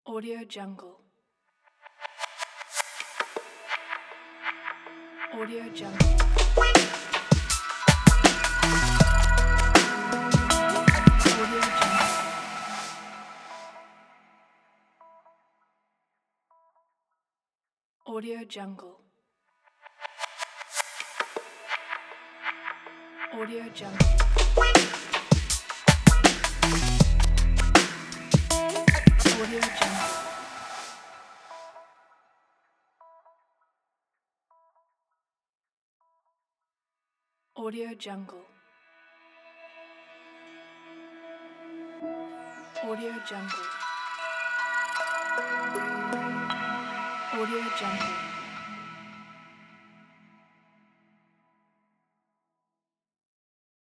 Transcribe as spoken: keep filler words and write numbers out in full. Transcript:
Audio Jungle. Audio Jungle. Audio Jungle. Audio Jungle. Audio Jungle. Audio Jungle. Audio Jungle. Audio Jungle. Audio Jungle.